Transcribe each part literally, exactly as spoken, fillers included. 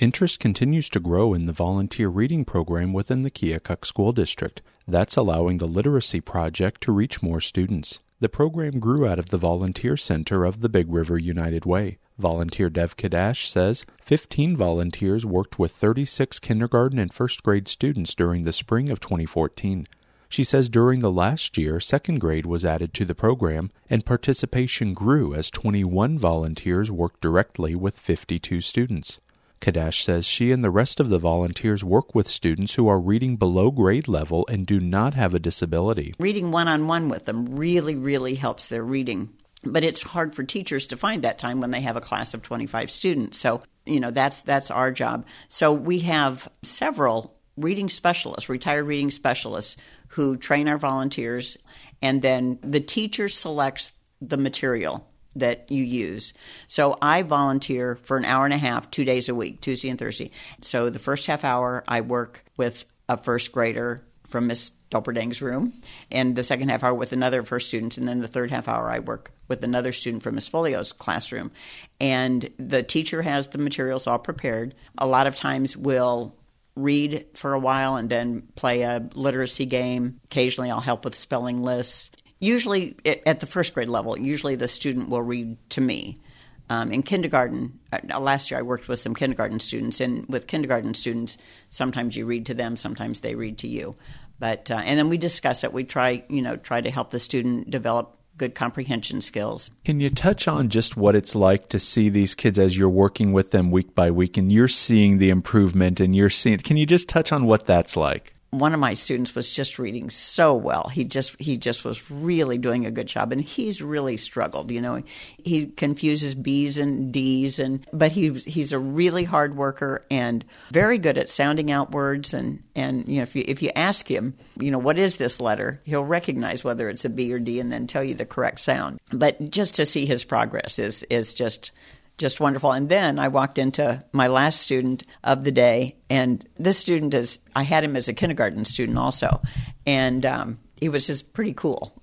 Interest continues to grow in the volunteer reading program within the Keokuk School District. That's allowing the Literacy Project to reach more students. The program grew out of the Volunteer Center of the Big River United Way. Volunteer Dev Kadash says fifteen volunteers worked with thirty-six kindergarten and first grade students during the spring of twenty fourteen. She says during the last year, second grade was added to the program, and participation grew as twenty-one volunteers worked directly with fifty-two students. Kadash says she and the rest of the volunteers work with students who are reading below grade level and do not have a disability. Reading one-on-one with them really, really helps their reading. But it's hard for teachers to find that time when they have a class of twenty-five students. So, you know, that's that's our job. So we have several reading specialists, retired reading specialists, who train our volunteers, and then the teacher selects the material that you use. So I volunteer for an hour and a half, two days a week, Tuesday and Thursday. So the first half hour, I work with a first grader from Miss Dolperdang's room, and the second half hour with another first student, and then the third half hour I work with another student from Miss Folio's classroom. And the teacher has the materials all prepared. A lot of times we'll read for a while and then play a literacy game. Occasionally I'll help with spelling lists. Usually at the first grade level, usually the student will read to me. Um, in kindergarten, uh, last year I worked with some kindergarten students, and with kindergarten students, sometimes you read to them, sometimes they read to you. But uh, and then we discuss it. We try, you know, try to help the student develop good comprehension skills. Can you touch on just what it's like to see these kids as you're working with them week by week, and you're seeing the improvement, and you're seeing? Can you just touch on what that's like? One of my students was just reading so well. He just he just was really doing a good job, and he's really struggled. You know, he confuses B's and D's, and but he's he's a really hard worker and very good at sounding out words. And, and you know, if you if you ask him, you know, what is this letter, he'll recognize whether it's a B or D, and then tell you the correct sound. But just to see his progress is is just. Just wonderful. And then I walked into my last student of the day, and this student is, I had him as a kindergarten student also, and um, he was just pretty cool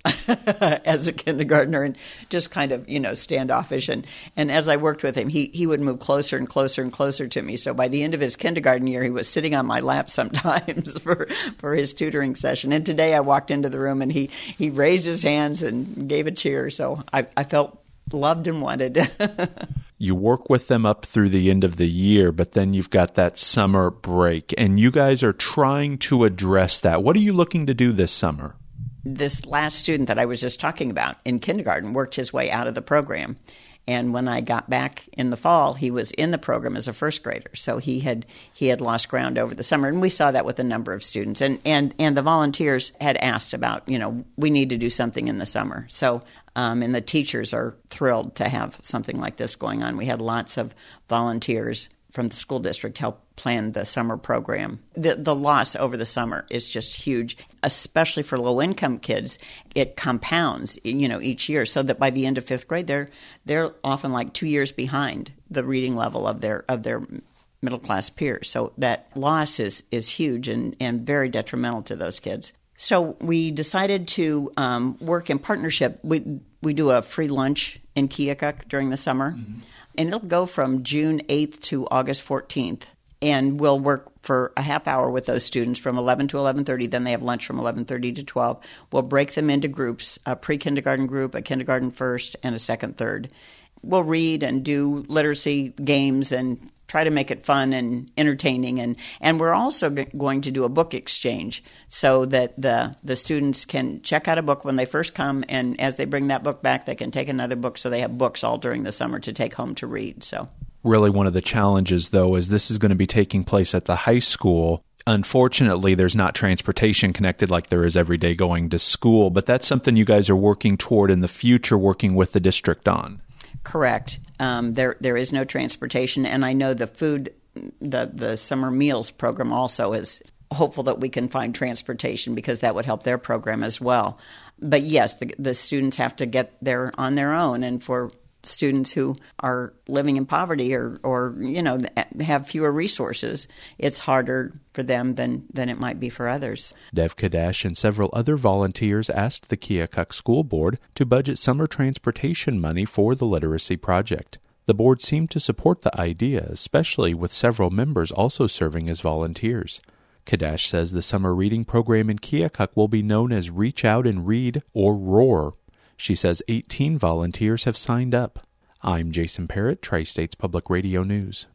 as a kindergartner and just kind of, you know, standoffish. And, and as I worked with him, he, he would move closer and closer and closer to me. So by the end of his kindergarten year, he was sitting on my lap sometimes for, for his tutoring session. And today I walked into the room, and he, he raised his hands and gave a cheer. So I, I felt loved and wanted. You work with them up through the end of the year, but then you've got that summer break, and you guys are trying to address that. What are you looking to do this summer? This last student that I was just talking about in kindergarten worked his way out of the program. And when I got back in the fall, he was in the program as a first grader. So he had he had lost ground over the summer. And we saw that with a number of students. And, and, and the volunteers had asked about, you know, we need to do something in the summer. So, um, and the teachers are thrilled to have something like this going on. We had lots of volunteers from the school district help plan the summer program. The the loss over the summer is just huge, especially for low-income kids. It compounds, you know, each year, so that by the end of fifth grade, they're they're often like two years behind the reading level of their of their middle-class peers. So that loss is is huge and, and very detrimental to those kids. So we decided to um, work in partnership. We we do a free lunch in Keokuk during the summer. Mm-hmm. And it'll go from June eighth to August fourteenth. And we'll work for a half hour with those students from eleven to eleven thirty. Then they have lunch from eleven thirty to twelve. We'll break them into groups, a pre-kindergarten group, a kindergarten first, and a second third. We'll read and do literacy games and try to make it fun and entertaining. And, and we're also g- going to do a book exchange so that the, the students can check out a book when they first come, and as they bring that book back, they can take another book, so they have books all during the summer to take home to read. So, really one of the challenges, though, is this is going to be taking place at the high school. Unfortunately, there's not transportation connected like there is every day going to school, but that's something you guys are working toward in the future, working with the district on. Correct. Um, there there is no transportation, and I know the food, the the summer meals program also is hopeful that we can find transportation, because that would help their program as well. But yes, the, the students have to get there on their own, and for students who are living in poverty or, or you know, have fewer resources, it's harder for them than, than it might be for others. Dev Kadash and several other volunteers asked the Keokuk School Board to budget summer transportation money for the Literacy Project. The board seemed to support the idea, especially with several members also serving as volunteers. Kadash says the summer reading program in Keokuk will be known as Reach Out and Read, or ROAR. She says eighteen volunteers have signed up. I'm Jason Parrott, Tri-States Public Radio News.